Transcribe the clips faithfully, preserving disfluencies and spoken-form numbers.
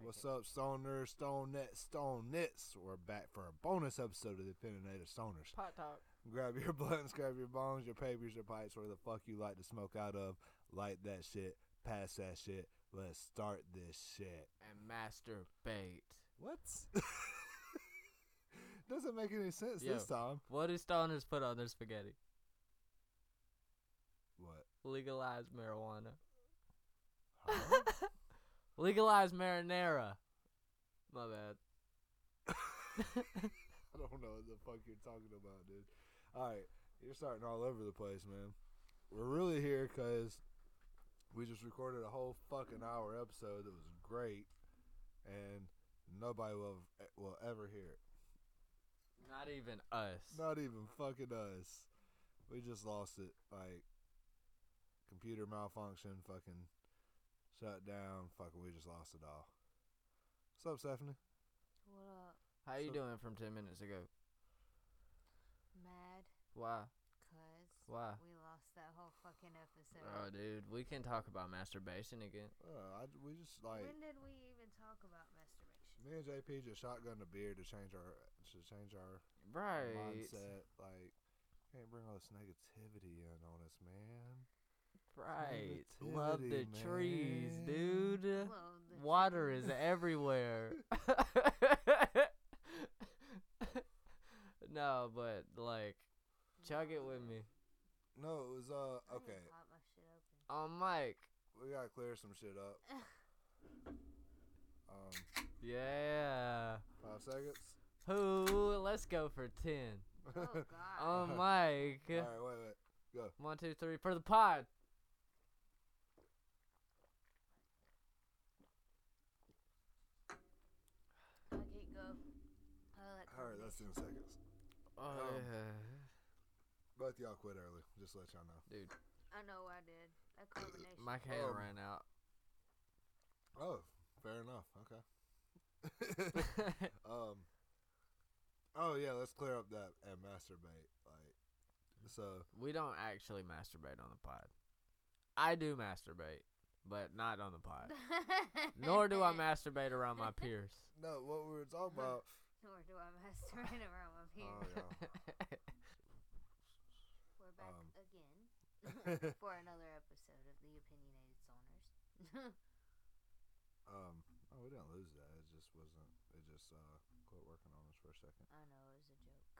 What's up, Stoners, Stone Net, Stone Nits? We're back for a bonus episode of the Opinionated Stoners. Pot talk. Grab your blunts, grab your bongs, your papers, your pipes, where the fuck you like to smoke out of. Light that shit, pass that shit. Let's start this shit. And masturbate. What? Doesn't make any sense Yo, this time. What do stoners put on their spaghetti? What? Legalize marijuana. Huh? Legalize marinara. My bad. I don't know what the fuck you're talking about, dude. Alright, you're starting all over the place, man. We're really here because we just recorded a whole fucking hour episode that was great, and nobody will, will ever hear it. Not even us. Not even fucking us. We just lost it. Like, computer malfunction, fucking shut down, fucking we just lost it all. What's up, Stephanie? What up? How you So- doing from ten minutes ago? Mad? Why? Cause Why? we lost that whole fucking episode. Oh, dude, we can talk about masturbation again. Uh, I, we just, like, when did we even talk about masturbation? me and J P just shotgunned a beer to change our, to change our Right. mindset. Like, can't bring all this negativity in on us, man. Right. Love the Negativity, trees, man. dude. Love the Water trees. is everywhere. No, but like, chug it with me. No, it was, uh, I okay. didn't pop my shit open. Oh, Mike. We gotta clear some shit up. Um, Yeah. five seconds. Who? Let's go for ten. Oh God. Oh, Mike. All right, wait, wait. Go. One, two, three for the pod. Okay, go. Oh, that All right, that's ten seconds. Oh, Um, yeah. Both y'all quit early. Just to let y'all know. Dude, I know I did. That combination. my can Um, ran out. Oh, fair enough. Okay. um. Oh yeah, let's clear up that and masturbate. Like, so We don't actually masturbate on the pod. I do masturbate, but not on the pod. Nor do I masturbate around my peers. no, what we were talking about. Nor do I masturbate around my peers. Oh yeah. We're back Um. again for another episode of the Opinionated Zoners. um. Oh, we didn't lose that. It just wasn't. It just uh quit working on us for a second. I know it was a joke.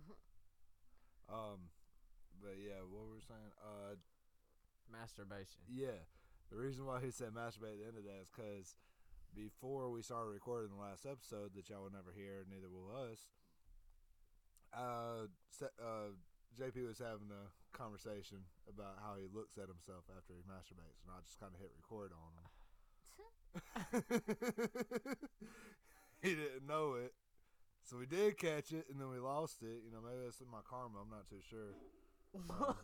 Um. But yeah, what we were saying. Uh. Masturbation. Yeah. The reason why he said masturbate at the end of that is because before we started recording the last episode that y'all will never hear, neither will us, uh, se- uh, J P was having a conversation about how he looks at himself after he masturbates, and I just kind of hit record on him. He didn't know it, so we did catch it, and then we lost it. You know, maybe that's in my karma. I'm not too sure. Um,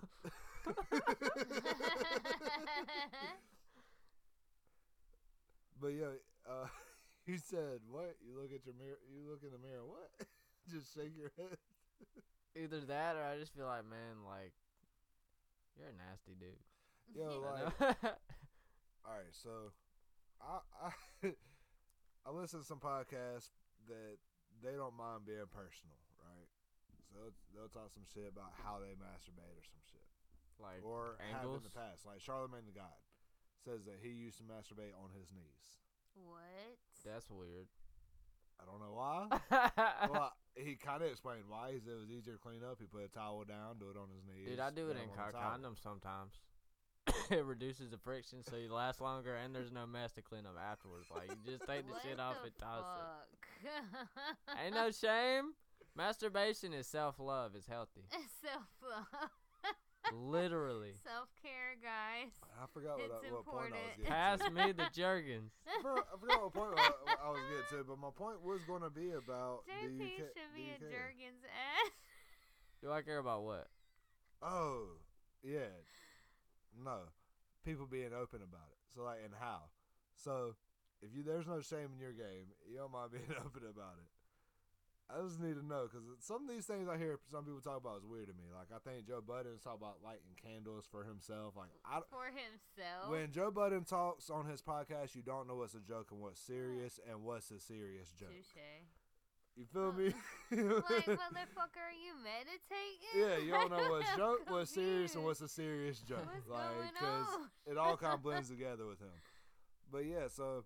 But yeah, uh, he said, "What? You look at your mirror? You look in the mirror? What? Just shake your head." Either that or I just feel like, man, like, you're a nasty dude. Yo, I like, know? all right, so I I I listen to some podcasts that they don't mind being personal, right? So they'll, they'll talk some shit about how they masturbate or some shit, Like, or have in angles? the past. Like Charlemagne the God says that he used to masturbate on his knees. What? That's weird. I don't know why. Well, he kind of explained why. He said it was easier to clean up. He put a towel down, do it on his knees. Dude, I do it grab in on car the towel. condoms sometimes. It reduces the friction so you last longer and there's no mess to clean up afterwards. Like, you just take the What shit off the and toss fuck? it. Ain't no shame. Masturbation is self-love. It's healthy. Self-love. Literally. Self-care, guys. I forgot what, It's I, what point I was important. getting Pass to. me the Jergens. I forgot, I forgot what point I, I was getting to, but my point was going to be about J do you, P ca- should do be you a care? Jergens ass. Do I care about what? Oh, yeah. No. People being open about it. So, like, and how? So, if you there's no shame in your game, you don't mind being open about it. I just need to know because some of these things I hear some people talk about is weird to me. Like I think Joe Budden talk about lighting candles for himself. Like I, For himself. when Joe Budden talks on his podcast, you don't know what's a joke and what's serious and what's a serious joke. Touche. You feel me? Like, motherfucker, are you meditating? Yeah, you don't know what's I'm joke, what's serious, and confused. what's a serious joke. What's like, going because on? it all kind of blends together with him. But yeah, so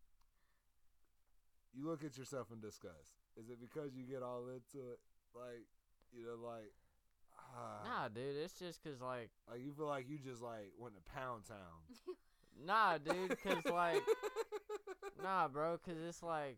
you look at yourself in disgust. Is it because you get all into it? Like, you know, like, ah, Nah, dude, it's just cause like, like you feel like you just like went to Pound Town. nah, dude, cause like, nah, bro, cause it's like,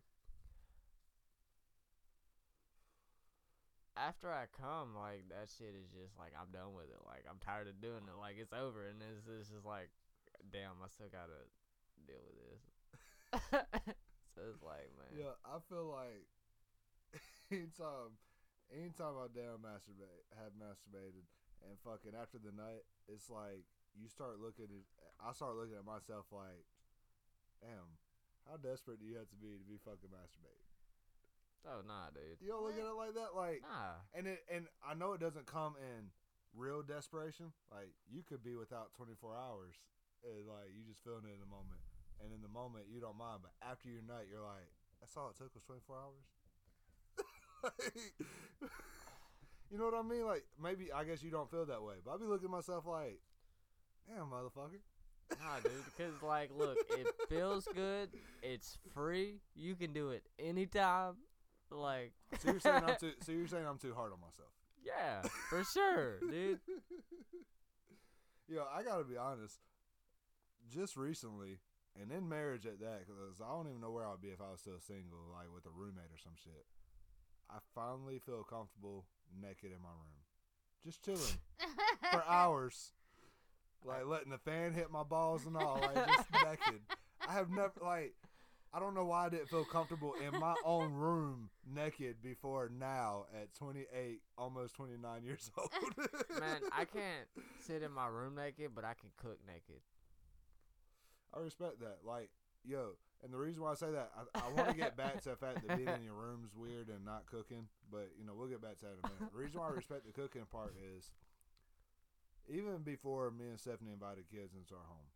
after I come, like that shit is just like I'm done with it. Like I'm tired of doing it. Like it's over, and it's, it's just like, damn, I still gotta deal with this. So it's like, man, Yeah, I feel like anytime, anytime I damn masturbate, have masturbated, and fucking after the night, it's like you start looking at, I start looking at myself like, damn, how desperate do you have to be to be fucking masturbating? oh nah, dude, You don't look at it like that, like, nah, and it, and I know it doesn't come in real desperation. Like you could be without twenty-four hours, and like you just feeling it in the moment, and in the moment you don't mind, but after your night, you're like, that's all it took was twenty-four hours. Like, you know what I mean? Like maybe I guess you don't feel that way, but I be looking at myself like, damn, motherfucker. nah, dude, because like, look, it feels good. It's free. You can do it anytime. Like, So you're saying I'm too? So you're saying I'm too hard on myself? yeah, for sure, dude. Yo, I gotta be honest. Just recently, and in marriage at that, because I don't even know where I'd be if I was still single, like with a roommate or some shit. I finally feel comfortable naked in my room, just chilling for hours, like letting the fan hit my balls and all, like just naked. I have never like. I don't know why I didn't feel comfortable in my own room naked before now at twenty-eight, almost twenty-nine years old. Man, I can't sit in my room naked, but I can cook naked. I respect that. Like, yo, and the reason why I say that, I, I want to get back to the fact that being in your room's weird and not cooking, but, you know, we'll get back to that in a minute. The reason why I respect the cooking part is, even before me and Stephanie invited kids into our home,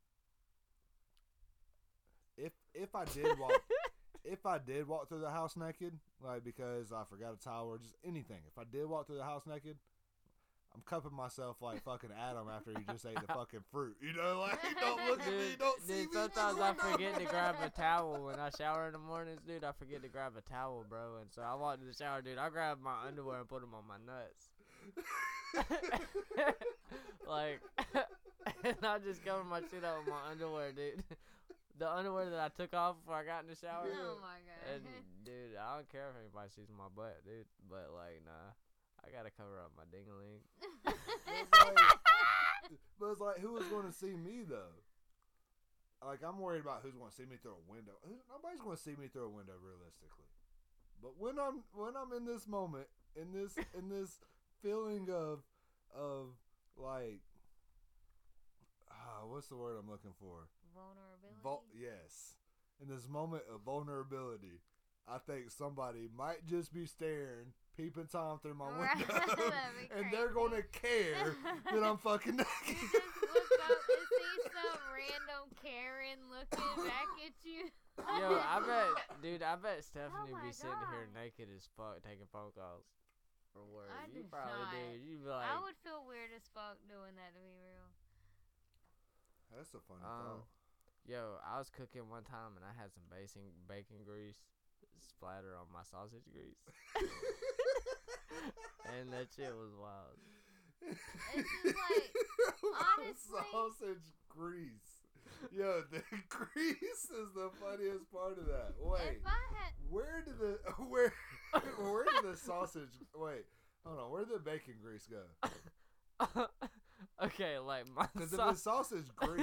if if I did walk, if I did walk through the house naked, like because I forgot a towel or just anything, if I did walk through the house naked, I'm cupping myself like fucking Adam after he just ate the fucking fruit. You know, like don't look at me, Dude, don't see dude, me. sometimes I through the forget to window. grab a towel when I shower in the mornings, dude. I forget to grab a towel, bro. And so I walk to the shower, dude. I grab my underwear and put them on my nuts. Like, and I just cover my shit up with my underwear, dude. The underwear that I took off before I got in the shower. Oh my god. And, dude, I don't care if anybody sees my butt, dude. But, like, nah. I gotta cover up my ding-a-ling. It's like, but it's like, who is going to see me though? Like, I'm worried about who's going to see me through a window. Who- Nobody's going to see me through a window, realistically. But when I'm when I'm in this moment, in this in this feeling of of like, ah, what's the word I'm looking for? Vulnerability. Vul- yes, in this moment of vulnerability, I think somebody might just be staring, peeping Tom through my Right, window, that'd be and they're going to care that I'm fucking You naked. just look up and see some random Karen looking back at you. Yo, I bet, dude, I bet Stephanie Oh my be sitting here God. naked as fuck taking phone calls for work. I You do probably not. do. You be like, I would feel weird as fuck doing that, to be real. That's a funny Um, thought. yo, I was cooking one time and I had some bacon bacon grease splatter on my sausage grease, and that shit was wild. It's just like, honestly- sausage grease. Yo, the grease is the funniest part of that. Wait, If I had, where did the where where did the sausage? Wait, hold on. Where did the bacon grease go? Okay, like my Because if sau- it's sausage grease,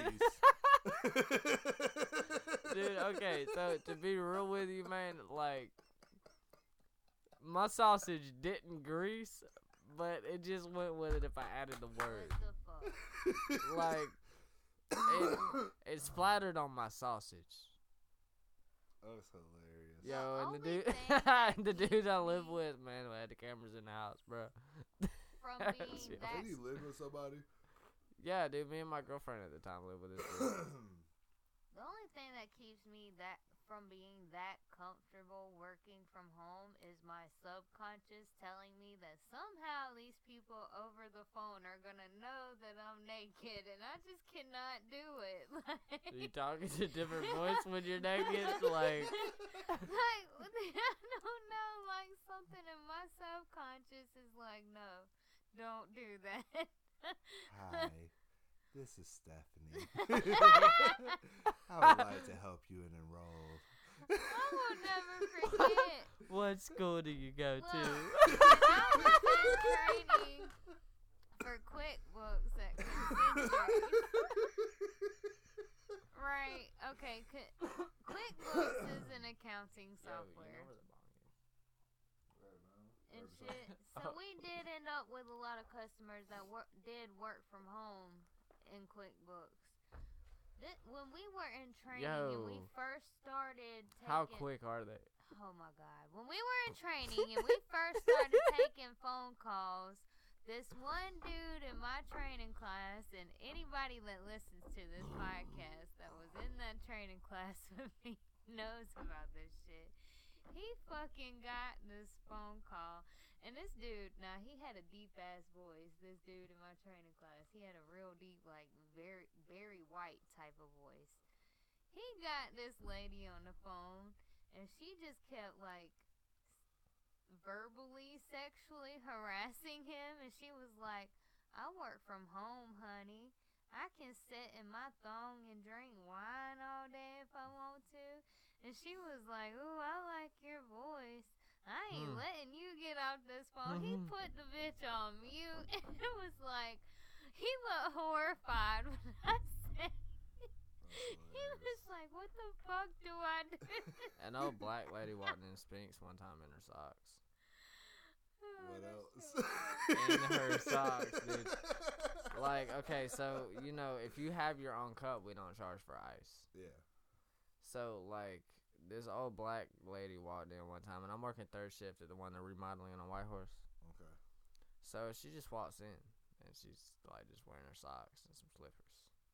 dude. Okay, so to be real with you, man, like my sausage didn't grease, but it just went with it if I added the word. what the fuck? Like it, it splattered on my sausage. That's hilarious. Yo, The and the only dude, thing that the dude keeps I live me- with, man, we had the cameras in the house, bro. From Shit. being I that think you live with somebody. Yeah, dude, me and my girlfriend at the time lived with this dude. The only thing that keeps me that from being that comfortable working from home is my subconscious telling me that somehow these people over the phone are gonna know that I'm naked, and I just cannot do it. Are you talking to a different voice when you're naked? Like, like I don't know, like something in my subconscious is like, no, don't do that. Hi, this is Stephanie. I would like to help you and enroll. I will never forget. what school do you go to? Look, I was in training for QuickBooks at Concentric. Right. Okay. Qu- QuickBooks is an accounting software and shit. So we did end up with a lot of customers that wor- did work from home in QuickBooks. Th- when we were in training and we Yo. first started taking... How quick are they? Oh my God. When we were in training and we first started taking phone calls, this one dude in my training class, and anybody that listens to this podcast that was in that training class with me knows about this shit. He fucking got this phone call. And this dude, now he had a deep ass voice. This dude in my training class, he had a real deep, like very, very white type of voice. He got this lady on the phone, and she just kept like verbally, sexually harassing him. And she was like, "I work from home, honey. I can sit in my thong and drink wine all day if I want to." And she was like, "Ooh, I like your voice. I ain't Hmm. letting you get off this phone." He Mhm. put the bitch on mute, and it was like, he looked horrified when I said, he was like, "What the fuck do I do?" An old black lady walked in Spinks one time in her socks. Oh, What that else? shit was In her socks, dude. Like, okay, so, you know, if you have your own cup, we don't charge for ice. Yeah. So, like, this old black lady walked in one time, and I'm working third shift at the one they're remodeling on Whitehorse. Okay. So she just walks in, and she's, like, just wearing her socks and some slippers.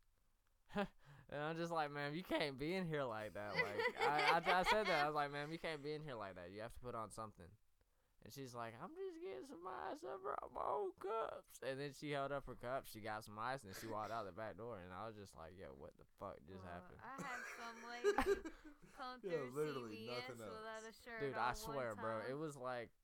And I'm just like, "Man, you can't be in here like that." Like, I, I, I said that. I was like, "Man, you can't be in here like that. You have to put on something." And she's like, "I'm just getting some ice. I brought my own cups." And then she held up her cup. She got some ice, and then she walked out the back door. And I was just like, "Yo, what the fuck just Well, happened?" I had some lady come Yeah, through literally C V S nothing else. without a shirt Dude, on I one swear, bro, time. it was like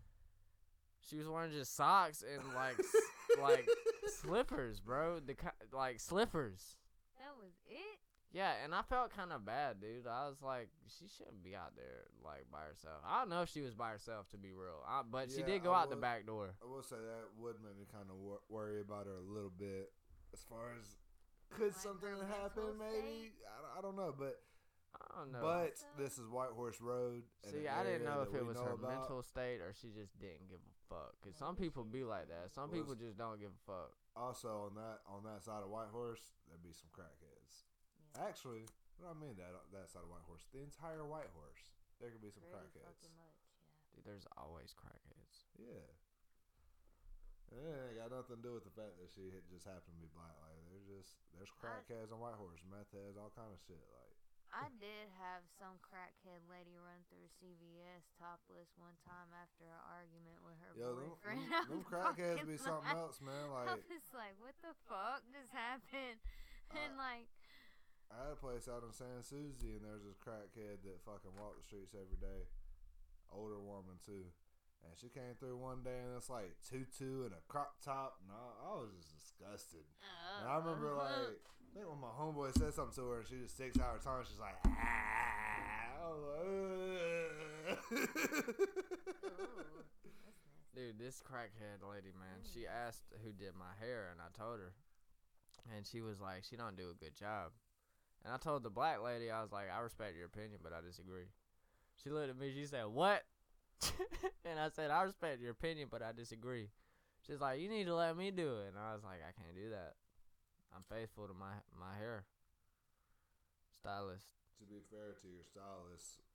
she was wearing just socks and like s- like slippers, bro. The ki- like slippers. That was it. Yeah, and I felt kind of bad, dude. I was like, she shouldn't be out there like by herself. I don't know if she was by herself, to be real, I, but she Yeah, did go I out the would- back door. I will say that would make me kind of wor- worry about her a little bit, as far as could Like something her happen, mental maybe. I don't, I don't know, but I don't know. but So- this is White Horse Road. and See, an I didn't area know that if it we was know her about. mental state or she just didn't give a fuck. Cause some Maybe people she be just like that. Some Was- people just don't give a fuck. Also, on that on that side of White Horse, there'd be some crackheads. Yeah. Actually, what do I mean that that side of White Horse? The entire White Horse, there could be some Pretty crackheads. fucking much, yeah. Dude, there's always crackheads. Yeah. And it ain't got nothing to do with the fact that she had just happened to be black. Like, there's just there's crackheads on White Horse, meth heads, all kind of shit. Like, I did have some crackhead lady run through C V S topless one time after an argument with her yo, them, boyfriend. them, I them was crackheads fucking be something like- else, man. I Like, was like, what the fuck just happened? And like, I had a place out in San Susie, and there's this crackhead that fucking walked the streets every day. Older woman too, and she came through one day, and it's like tutu and a crop top, and I, I was just disgusted. And I remember like, I think when my homeboy said something to her, and she just sticks out her tongue, she's like, ah. I was like, ooh, that's nasty. Dude, this crackhead lady, man, she asked who did my hair, and I told her. And she was like, she don't do a good job. And I told the black lady, I was like, I respect your opinion, but I disagree. She looked at me, she said, "What?" And I said, "I respect your opinion, but I disagree." She's like, "You need to let me do it." And I was like, "I can't do that. I'm faithful to my, my hair stylist." to be fair to your stylist,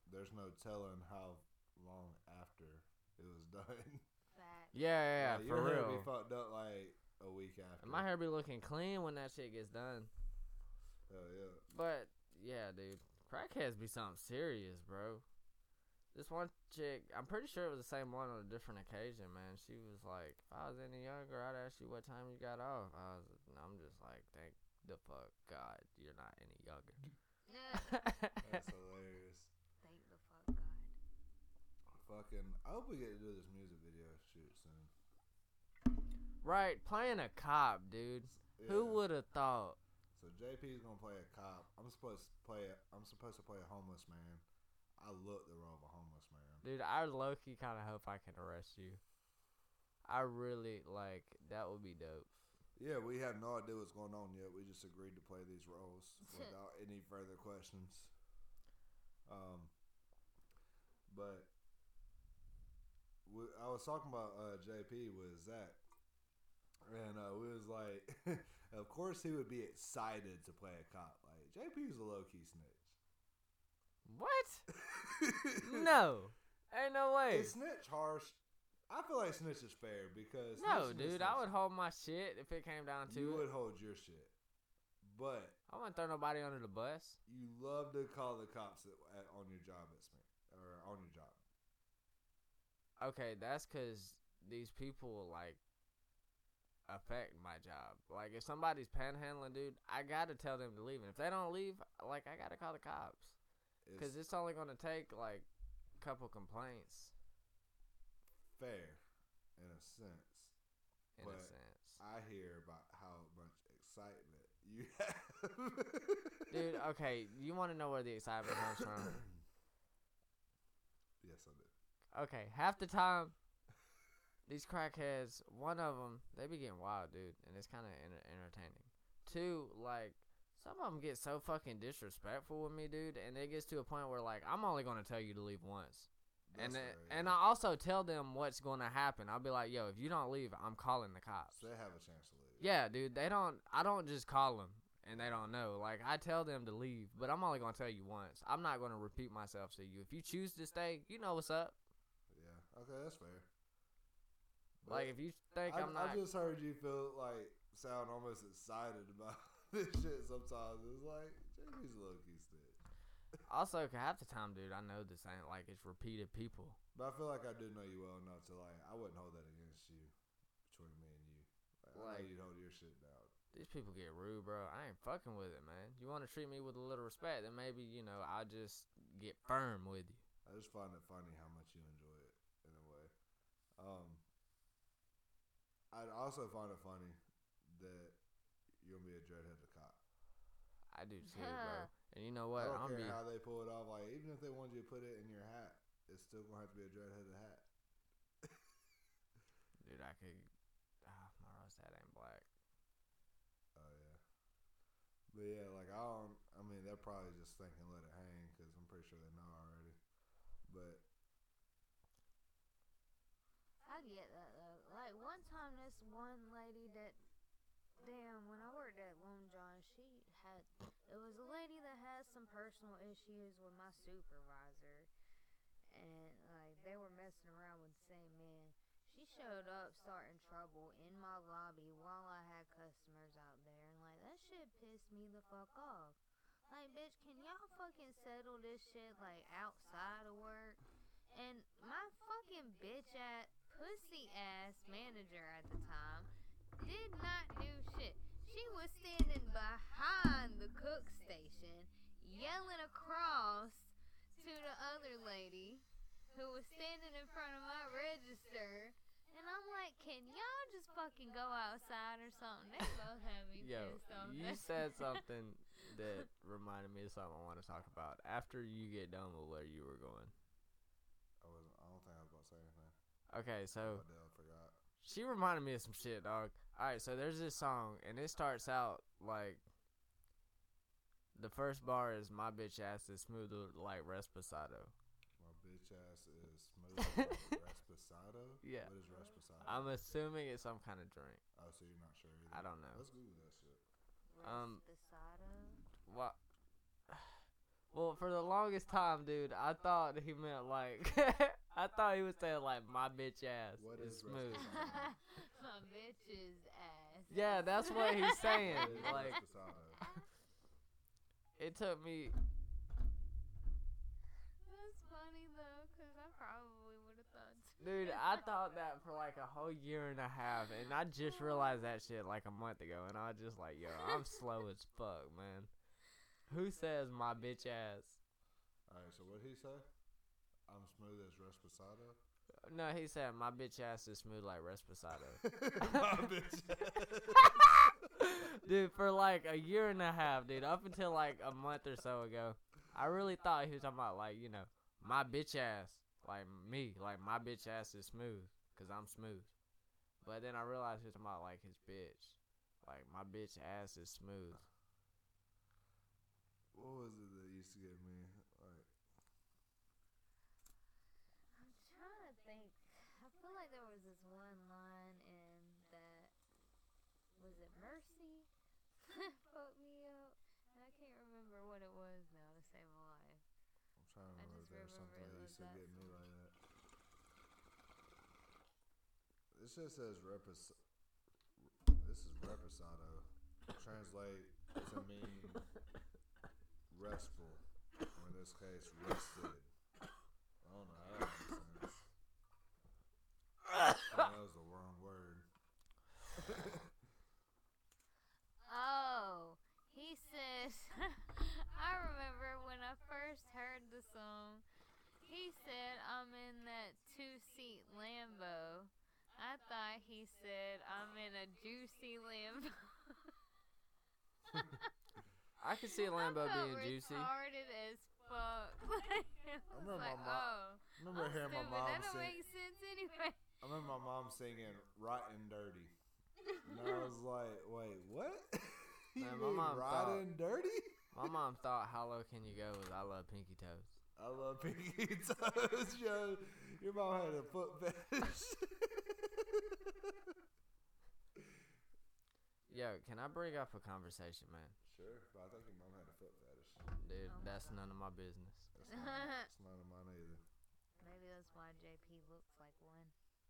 there's no telling how long after it was done. Facts. Yeah, yeah, yeah Like, for your hair real. be fucked up like a week after. And my hair be looking clean when that shit gets done. Hell yeah. But yeah, dude, crackheads be something serious, bro. This one chick, I'm pretty sure it was the same one on a different occasion, man. She was like, if I was any younger, I'd ask you what time you got off. I was, I'm just like, thank the fuck God you're not any younger. That's hilarious. Thank the fuck God. Fucking, I hope we get to do this music video shoot soon. Right, playing a cop, dude. Yeah. Who would have thought? So J P's gonna play a cop. I'm supposed to play. A, I'm supposed to play a homeless man. I look the role of a homeless man. Dude, I low-key kind of hope I can arrest you. I really, like, that would be dope. Yeah, we have no idea what's going on yet. We just agreed to play these roles without any further questions. Um, but we, I was talking about uh, J P with Zach, and uh, we was like, of course he would be excited to play a cop. Like, J P's a low-key snitch. What? No. Ain't no way. Is snitch harsh? I feel like snitch is fair because No, snitching is dude, I snitching. would hold my shit if it came down to You it. would hold your shit, but I wouldn't throw nobody under the bus. you love to call the cops at, at, on your job at Smith or on your job. Okay, that's because these people, like, affect my job. Like, if somebody's panhandling, dude, I gotta tell them to leave. And if they don't leave, like, I gotta call the cops. Because It's it's only gonna take, like, a couple complaints, fair in a sense. in But a sense. I hear about how much excitement you have. Dude, okay, you want to know where the excitement comes from? Yes, I do. Okay, half the time, these crackheads, one of them, they be getting wild, dude, and it's kind of enter- entertaining. Two, like, some of them get so fucking disrespectful with me, dude, and it gets to a point where, like, I'm only going to tell you to leave once. That's and fair, it, yeah. and I also tell them what's going to happen. I'll be like, yo, if you don't leave, I'm calling the cops. So they have a chance to leave. Yeah, dude, they don't, I don't just call them and they don't know. Like, I tell them to leave, but I'm only going to tell you once. I'm not going to repeat myself to you. If you choose to stay, you know what's up. Yeah. Okay, that's fair. But Like, if you think I, I'm not. I just heard you feel like sound almost excited about this shit sometimes. It's like, J P's a low-key snitch. Also, 'cause half the time, dude, I know this ain't like it's repeated people. But I feel like I do know you well enough to, like, I wouldn't hold that against you between me and you. Like, I know Like- you'd hold your shit down. These people get rude, bro. I ain't fucking with it, man. You want to treat me with a little respect, then maybe, you know, I'll just get firm with you. I just find it funny how much you enjoy it in a way. Um, I'd also find it funny that you're gonna be a dreadheaded cop. I do too, bro. And you know what? I don't I'm care be, how they pull it off. Like, even if they wanted you to put it in your hat, it's still gonna have to be a dreadheaded hat. dude. I could. Ah, my rust hat ain't black. Oh yeah, but yeah, like I don't. I mean, they're probably just thinking let it hang because I'm pretty sure they know already. But I get that though. Like one time, this one lady that, damn, when I worked at Lone John, she had, it was a lady that had some personal issues with my supervisor, and like they were messing around with the same man. She showed up starting trouble in my lobby while I had customers out there, and like that shit pissed me the fuck off. Like, bitch, can y'all fucking settle this shit like outside of work? And my fucking bitch ass, pussy ass manager at the time did not do shit. She was standing behind the cook station, yelling across to the other lady who was standing in front of my register. And I'm like, can y'all just fucking go outside or something? They both have me Yo, pissed off. you said something that reminded me of something I want to talk about. After you get done with where you were going. I wasn't. I don't think I was about to say anything. Okay, so I did. I forgot. she reminded me of some shit, dog. Alright, so there's this song, and it starts out like the first bar is my bitch ass is smooth like Resposado. My bitch ass is smooth like Resposado. Yeah. What is Resposado? I'm assuming it's some kind of drink. Oh, so you're not sure either. I don't know. Let's Google that shit. Um, Resposado. What? Well, for the longest time, dude, I thought he meant like, I thought he was saying like my bitch ass What is is smooth. Resposado? My bitch's ass. Yeah, that's what he's saying. What is Like, Resposado? it took me. That's funny though, cause I probably would have thought. Dude, I thought that for like a whole year and a half, and I just realized that shit like a month ago, and I was just like, yo, I'm slow as fuck, man. Who says my bitch ass? Alright, so what did he say? I'm smooth as Resposado? No, he said my bitch ass is smooth like Resposado. My bitch ass. Dude, for like a year and a half, dude, up until like a month or so ago, I really thought he was talking about like, you know, my bitch ass. Like me, like my bitch ass is smooth, cause I'm smooth. But then I realized he was talking about like his bitch, like my bitch ass is smooth. What was it that used to get me? Like, I'm trying to think. I feel like there was this one line in that. Was it Mercy? Fucked me up. And I can't remember what it was now to save my life. I'm trying to I remember if just there was remember something it that was used to that get me song. like that. This just says repos. This is Reposado. Translate to mean restful, or in this case, rested. I don't know how that makes sense. That was the wrong word. Oh, he says. I remember when I first heard the song. He said, "I'm in that two-seat Lambo." I thought he said, "I'm in a juicy Lambo." I could see a Lambo I felt being juicy. retarded as fuck. Like, it was remember like, my mom- oh, I remember I'm hearing my stupid. mom That don't sing. make sense anyway. I remember my mom singing "Rotten Dirty," and I was like, "Wait, what? You Man, my mean mom rotten dirty?" My mom thought "How Low Can You Go" was "I Love Pinky Toes." I love pinky toes, yo. Your mom had a foot fetish. Yo, can I bring up a conversation, man? Sure, but I think your mom had a foot fetish. Dude, Oh my that's God. none of my business. That's not, that's none of mine either. Maybe that's why J P looks like one.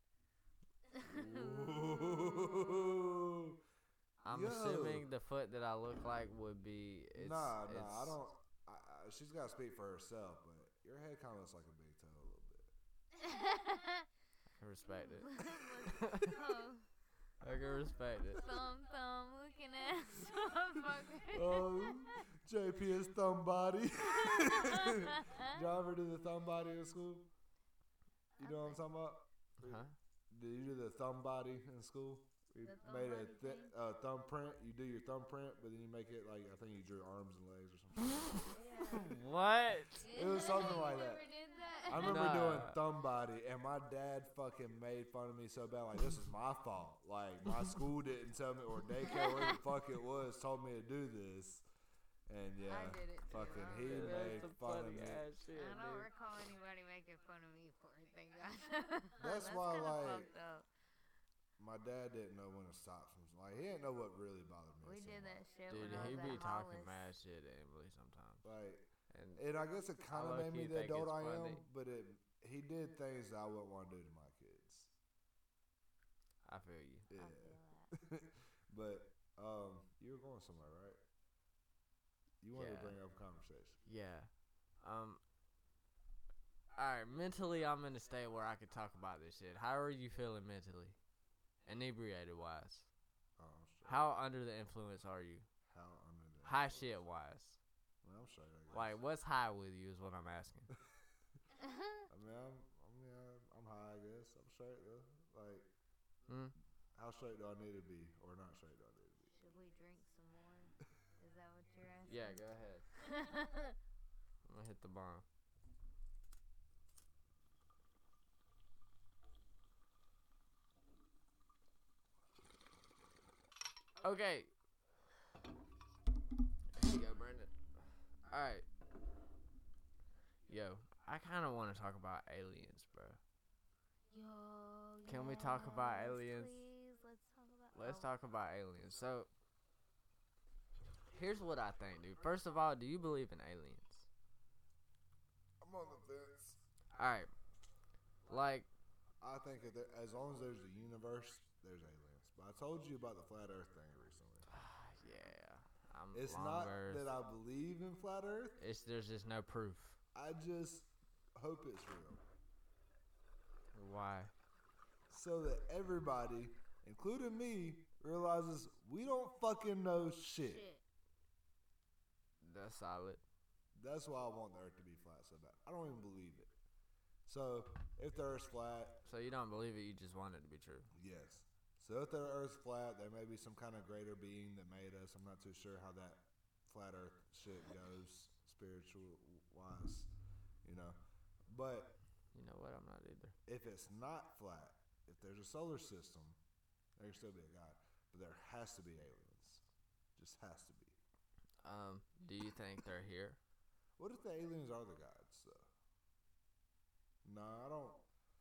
Ooh. I'm Yo. assuming the foot that I look like would be. It's, nah, it's, nah, I don't. I, I, she's got to speak for herself, but your head kind of looks like a big toe a little bit. I can respect it. Oh, I can respect it. thumb, thumb, looking ass motherfucker. Oh, J P is thumb body. Did y'all ever do the thumb body in school? You know what I'm talking about? Huh? Did you do the thumb body in school? You The thumb made a body th- thing? uh, thumbprint. You do your thumbprint, but then you make it like I think you drew arms and legs or something. What? It was something like You that. ever did that? I remember Nah. doing thumb body, and my dad fucking made fun of me so bad. Like this is my fault. Like my school didn't tell me, or daycare, where the fuck it was, told me to do this. And yeah, I did it too. fucking I he remember made That's some fun of funny me. ass shit, I don't dude. recall anybody making fun of me for it. Thank God. That's why, kinda like, fucked up. My dad didn't know when to stop. From, like he didn't know what really bothered me. We so did much. that shit Dude, when I he was be at talking Hollis. mad shit to Emily sometimes. Like, And and I guess it kind of I made me low-key the think adult it's I am. funny. But it he did things that I wouldn't want to do to my kids. I feel you. Yeah. I feel that. But um, you were going somewhere, right? You wanted to Yeah. bring up a conversation. Yeah. Um. Alright, mentally, I'm in a state where I could talk about this shit. How are you feeling mentally? Inebriated wise. Oh, I'm straight. How under the influence are you? How under the High shit wise. I mean, I'm straight. I guess. Like, what's high with you is what I'm asking. I mean, I'm. I mean, I'm, I'm high. I guess I'm straight though. Like, Hmm? how straight do I need to be, or not straight do I need to be? Should we drink some more? Is that what you're asking? Yeah, go ahead. I'm gonna hit the bomb. Okay. Here you go, Brandon. Alright. Yo, I kind of want to talk about aliens, bro. Yo, Can we talk about yes, aliens? Please, let's talk about. Let's oh. talk about aliens. So, here's what I think, dude. First of all, do you believe in aliens? I'm on the fence. All right, like I think that there, as long as there's a universe, there's aliens. But I told you about the flat Earth thing recently. yeah, I'm It's long not Earth. that I believe in flat Earth. It's there's just no proof. I just hope it's real, Why? so that everybody, including me, realizes we don't fucking know shit. Shit. That's solid. That's why I want the Earth to be flat so bad. I don't even believe it. So if the Earth's flat, So you don't believe it? You just want it to be true. yes. So if the Earth's flat, there may be some kind of greater being that made us. I'm not too sure how that flat Earth shit goes, spiritual wise, you know. But You know what? I'm not either. if it's not flat, if there's a solar system, there can still be a God. But there has to be aliens. Just has to be. Um, do you think they're here? What if the aliens are the gods, though? No, I don't.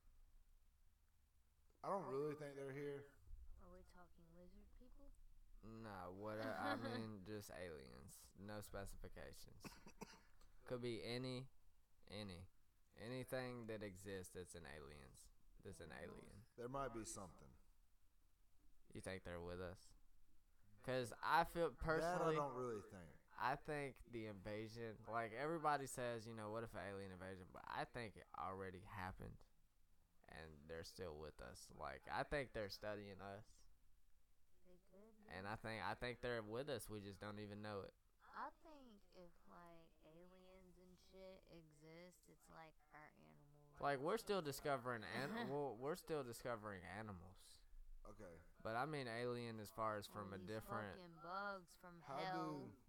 I don't really think they're here. Are we talking lizard people? No, what I, I mean, just aliens. No specifications. Could be any, any, anything that exists that's an aliens. That's an alien. There might be something. You think they're with us? Cause I feel That I personally, don't really think. I think the invasion, like everybody says, you know, what if an alien invasion? But I think it already happened, and they're still with us. Like I think they're studying us, They could. be. and I think I think they're with us. We just don't even know it. I think if like aliens and shit exist, it's like our animals. Like we're still discovering an- well, we're still discovering animals. Okay. But I mean alien as far as Or from a these different. fucking bugs from How hell. do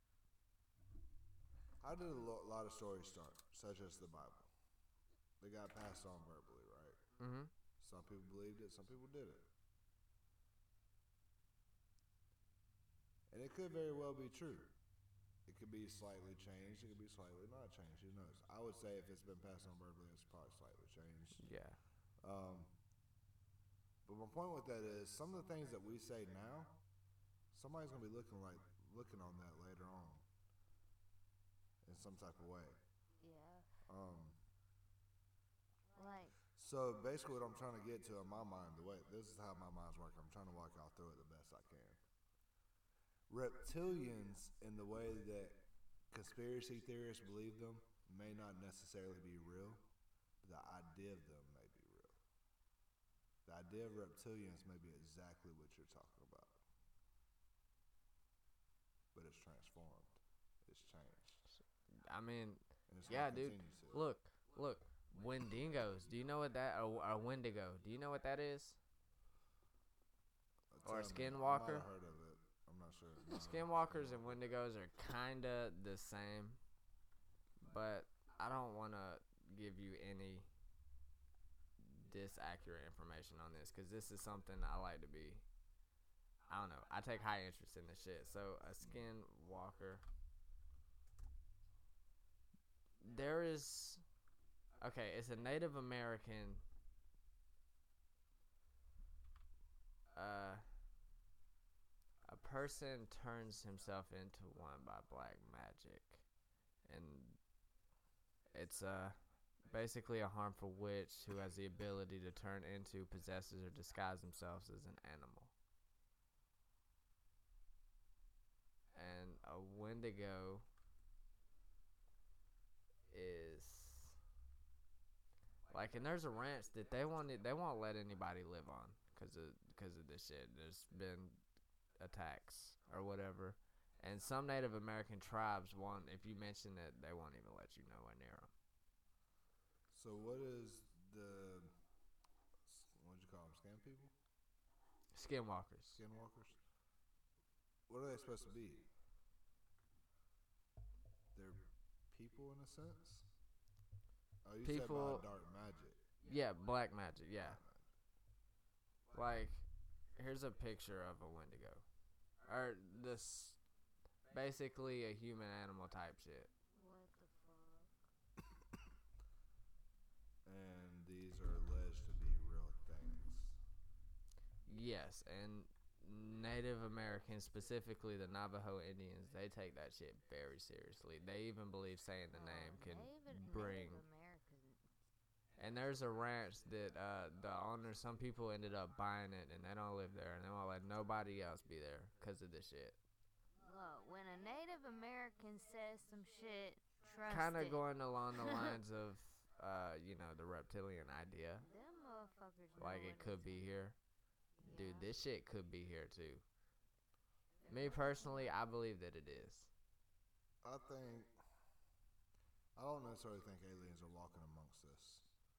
how did a lo- lot of stories start, such as the Bible? They got passed on verbally, right? Mhm. Some people believed it, some people didn't. And it could very well be true. It could be slightly changed. It could be slightly not changed. Who knows? I would say if it's been passed on verbally, it's probably slightly changed. Yeah. Um, but my point with that is, some of the things that we say now, somebody's gonna be looking like looking on that later on, in some type of way. Yeah. Um, Like, so basically, what I'm trying to get to in my mind, the way this is how my mind's working. I'm trying to walk y'all through it the best I can. Reptilians, in the way that conspiracy theorists believe them, may not necessarily be real, but the idea of them may be real. The idea of reptilians may be exactly what you're talking about, but it's transformed. It's changed. I mean, And it's yeah, gonna dude. continue to. Look, look. Wendigos. Do you know what that? Or a Wendigo. Do you know what that is? Uh, or a tell me. skinwalker? I might have heard of it. I'm not sure. No. Skinwalkers and Wendigos are kinda the same, but I don't want to give you any disaccurate information on this because this is something I like to be. I don't know. I take high interest in this shit. So a skinwalker. There is. Okay, it's a Native American. Uh. A person turns himself into one by black magic, and it's uh basically a harmful witch who has the ability to turn into, possesses, or disguise themselves as an animal. And a Wendigo is like, and there's a ranch that they won't they won't let anybody live on because of because of this shit. There's been attacks or whatever, and some Native American tribes won't. If you mention it, they won't even let you nowhere near them. So what is the what'd you call them? Scam people? Skinwalkers. Skinwalkers? What are they supposed to be? They're people in a sense. Oh, you People- said by dark magic. Yeah, black magic. Yeah, like here's a picture of a Wendigo, or this basically a human animal type shit. what the fuck? And these are alleged to be real things. Yes, and Native Americans, specifically the Navajo Indians, they take that shit very seriously. They even believe saying the Oh, name can Native, bring. Native American. And there's a ranch that uh, the owner, some people ended up buying it, and they don't live there, and they won't let nobody else be there because of this shit. Look, when a Native American says some shit, trust Kind of it. going along the lines of, uh, you know, the reptilian idea. Them motherfuckers know Like what it could it's- be here. Dude, Yeah. this shit could be here too. Me personally, I believe that it is. I think I don't necessarily think aliens are walking amongst us.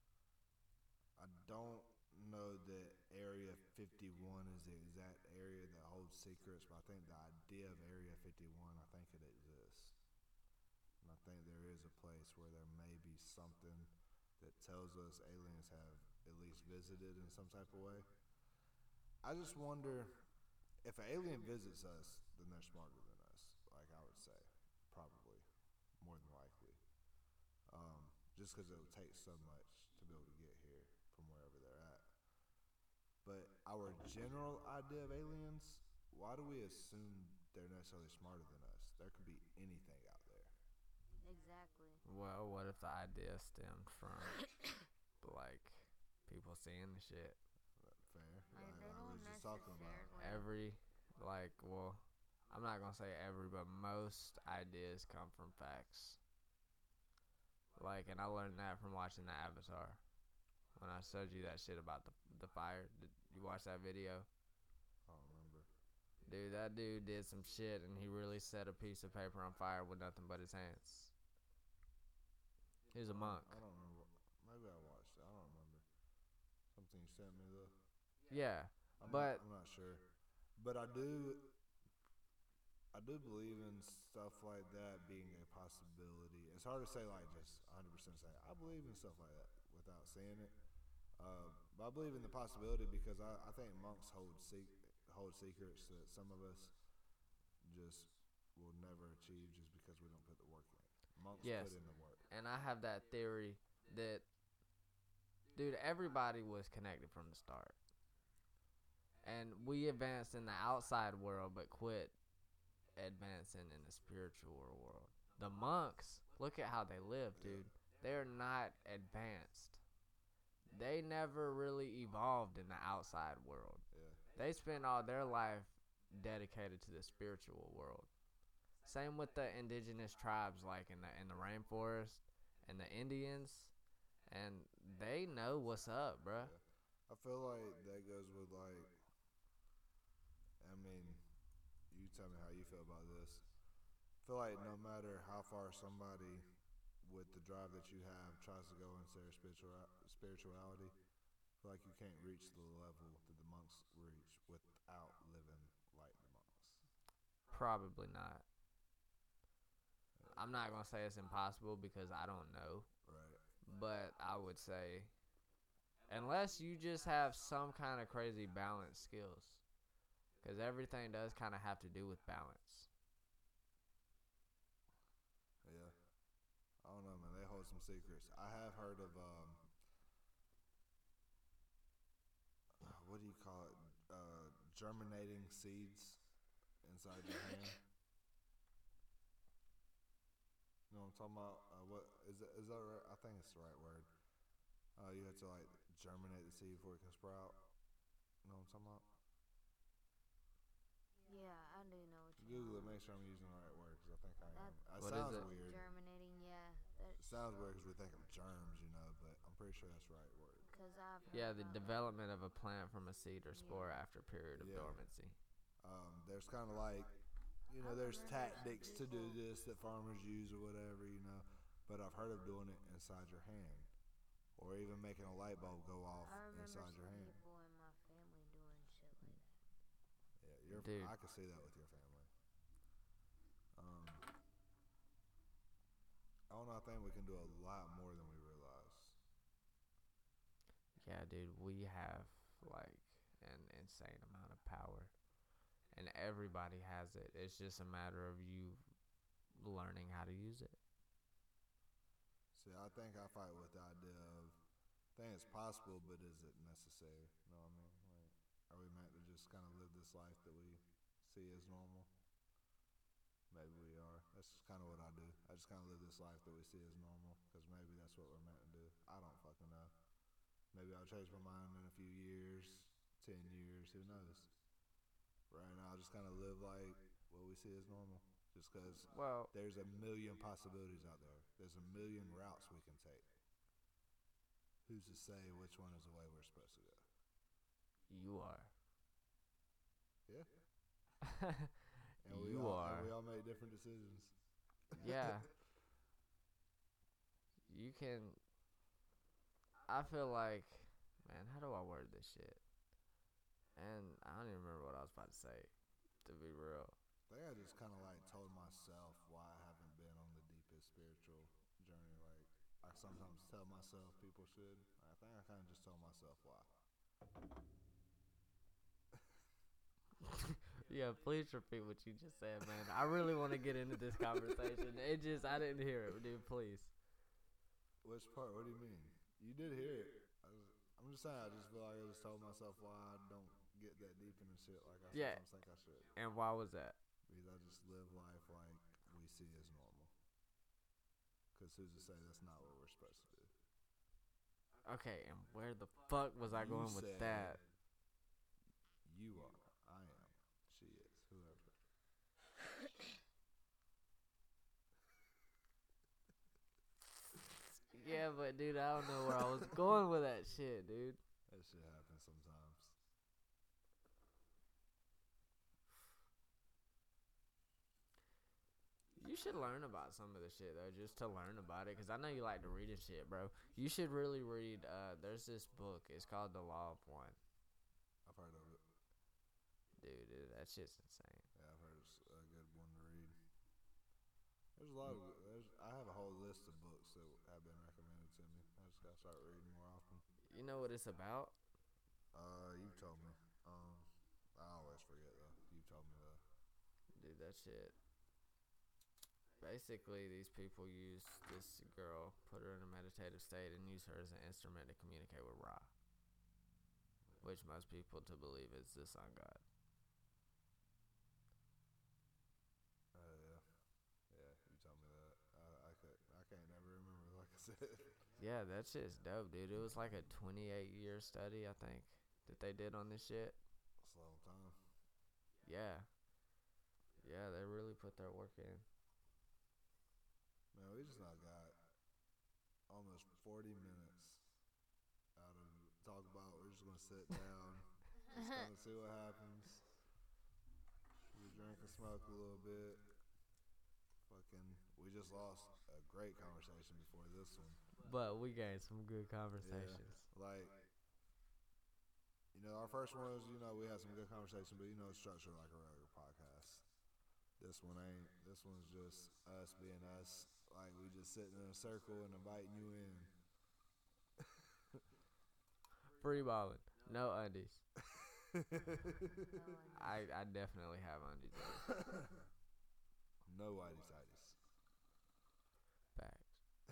I don't know that Area fifty-one is the exact area that holds secrets, but I think the idea of Area fifty-one, I think it exists. And I think there is a place where there may be something that tells us aliens have at least visited in some type of way. I just wonder if an alien visits us, then they're smarter than us. Like I would say, probably more than likely. Um, just because it would take so much to be able to get here from wherever they're at. But our general idea of aliens, why do we assume they're necessarily smarter than us? There could be anything out there. Exactly. Well, what if the idea stemmed from, like, people seeing the shit? Fair. Like, Like, they I don't was just talking about. necessarily. Every, like, well, I'm not going to say every, but most ideas come from facts. Like, and I learned that from watching the Avatar. When I showed you that shit about the the fire. Did you watch that video? I don't remember. Dude, that dude did some shit and he really set a piece of paper on fire with nothing but his hands. He was a monk. I don't remember. Maybe I watched it. I don't remember. Something you sent me though. Yeah, I'm but not, I'm not sure. But I do. I do believe in stuff like that being a possibility. It's hard to say like just one hundred percent say I believe in stuff like that without saying it. Uh, but I believe in the possibility because I, I think monks hold sec- hold secrets that some of us just will never achieve just because we don't put the work in. Monks Yes. put in the work. and I have that theory that, dude, everybody was connected from the start. And we advanced in the outside world, but quit advancing in the spiritual world. The monks, look at how they live, dude. They're not advanced. They never really evolved in the outside world. Yeah. They spent all their life dedicated to the spiritual world. Same with the indigenous tribes, like in the in the rainforest and the Indians, and they know what's up, bruh. I feel like that goes with like. I mean, you tell me how you feel about this. I feel like no matter how far somebody with the drive that you have tries to go into their spiritual spirituality, I feel like you can't reach the level that the monks reach without living like the monks. Probably not. I'm not gonna say it's impossible because I don't know, Right. but I would say, unless you just have some kind of crazy balance skills, because everything does kind of have to do with balance. Yeah. I don't know, man. They hold some secrets. I have heard of um. What do you call it? Uh, germinating seeds inside your hand. You know what I'm talking about? Uh, what is that? Is that right? I think it's the right word. Uh, you have to like germinate the seed before it can sprout. You know what I'm talking about? Yeah, I do know what you Google it. mean. Make sure I'm using the right word because I think I am. That- It What is sounds it? weird. Germinating, yeah. That, It sounds weird because we think of germs, you know, but I'm pretty sure that's the right word. Cause I've heard Yeah, the about that. development of a plant from a seed or spore Yeah. after a period of Yeah. dormancy. Um, there's kind of like, you know, I there's remember some tactics to do people- this that farmers use or whatever, you know. But I've heard of doing it inside your hand, or even making a light bulb go off I remember inside some your hand. people in my family doing shit like that. Yeah, your Dude. I can see that with your family. Um, I don't know. I think we can do a lot more than we realize. Yeah, dude, we have like an insane amount of power, and everybody has it. It's just a matter of you learning how to use it. See, I think I fight with the idea of, I think it's possible, but is it necessary? You know what I mean? Like, are we meant to just kind of live this life that we see as normal? Maybe we are. That's just kind of what I do. I just kind of live this life that we see as normal because maybe that's what we're meant to do. I don't fucking know. Maybe I'll change my mind in a few years, ten years, who knows? Right now, I just kind of live like what we see as normal. Just because Well, there's a million possibilities out there. There's a million routes we can take. Who's to say which one is the way we're supposed to go? you are. Yeah. And we You all, are. And we all make different decisions. Yeah. You can. I feel like, man, how do I word this shit? And I don't even remember what I was about to say, to be real. I think I just kind of like told myself why I haven't been on the deepest spiritual journey. Like, I sometimes tell myself people should. I think I kind of just told myself why. Yeah, please repeat what you just said, man. I really want to get into this conversation. It just, I didn't hear it, dude. Please. Which part? What do you mean? You did hear it. I was, I'm just saying, I just feel like I just told myself why I don't get that deep into shit like I Yeah. sometimes think I should. And why was that? Because I just live life like we see as normal. Because who's to say that's not what we're supposed to do? Okay, and where the fuck was I You going with said that? You are. I am. She is. Whoever. Yeah, but dude, I don't know where I was going with that shit, dude. That shit happens sometimes. You should learn about some of the shit though, just to learn about it, cause I know you like to read and shit, bro. You should really read. Uh, there's this book. It's called The Law of One. I've heard of it. Dude, dude that shit's insane. Yeah, I've heard it's a good one to read. There's a lot of. There's. I have a whole list of books that have been recommended to me. I just gotta start reading more often. You know what it's about? Uh, you told me. Um, I always forget though. You told me though. Dude, that shit. Basically, these people use this girl, put her in a meditative state, and use her as an instrument to communicate with Ra, which most people to believe is the sun god. Uh, yeah, yeah. You told me that. I, I could. I can't never remember. Like I said. Yeah, that shit's dope, dude. It was like a twenty-eight year study, I think, that they did on this shit. It's a long time. Yeah. Yeah, they really put their work in. Man, we just now got almost forty minutes out of talk about. We're just gonna sit down, just kind of see what happens. We drink and smoke a little bit. Fucking, we just lost a great conversation before this one. But we gained some good conversations. Yeah, like, you know, our first one was, you know, we had some good conversation, but you know, it's structured like a regular podcast. This one ain't. This one's just us being us. Like, we just sitting in a circle and inviting you in. Free balling. No undies. I I definitely have undies. No whitey tighties. Facts.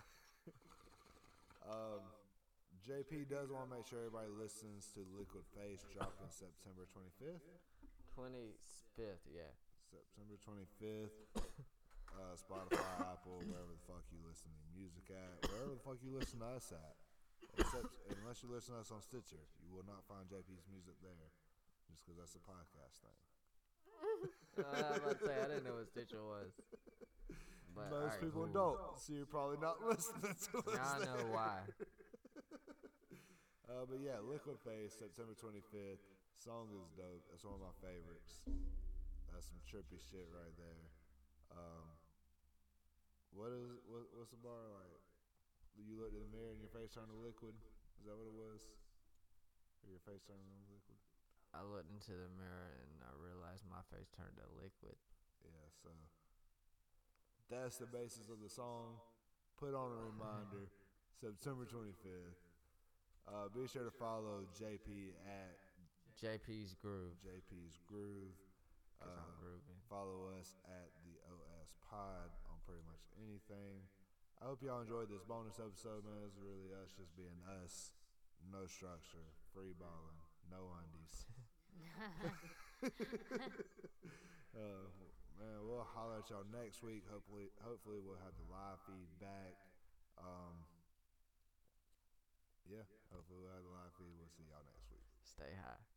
Um, J P does want to make sure everybody listens to Liquid Face dropping September twenty-fifth. twenty-fifth, yeah. September twenty-fifth. Uh, Spotify, Apple, wherever the fuck you listen to music at, wherever the fuck you listen to us at. Except, unless you listen to us on Stitcher, you will not find J P's music there, just because that's a podcast thing. uh, I was about to say, I didn't know what Stitcher was. But, Most alright, people cool. don't, so you're probably not listening to us. Now I know there. why. Uh, but yeah, Liquid Face, September twenty-fifth. Song is dope. That's one of my favorites. That's some trippy shit right there. Um, what is what, what's the bar like? You looked in the mirror and your face turned to liquid. Is that what it was? Or your face turned to liquid? I looked into the mirror and I realized my face turned to liquid. Yeah. So that's the basis of the song. Put on a reminder, September twenty-fifth. Uh, be sure to follow J P at J P's Groove. J P's Groove. Cause Uh, I'm grooving. follow us at the O S Pod on pretty much anything. I hope y'all enjoyed this bonus episode, man. It's really us just being us. No structure, free balling, no undies. uh, man, we'll holler at y'all next week. Hopefully, hopefully we'll have the live feed back. Um, yeah, hopefully we'll have the live feed. We'll see y'all next week. Stay high.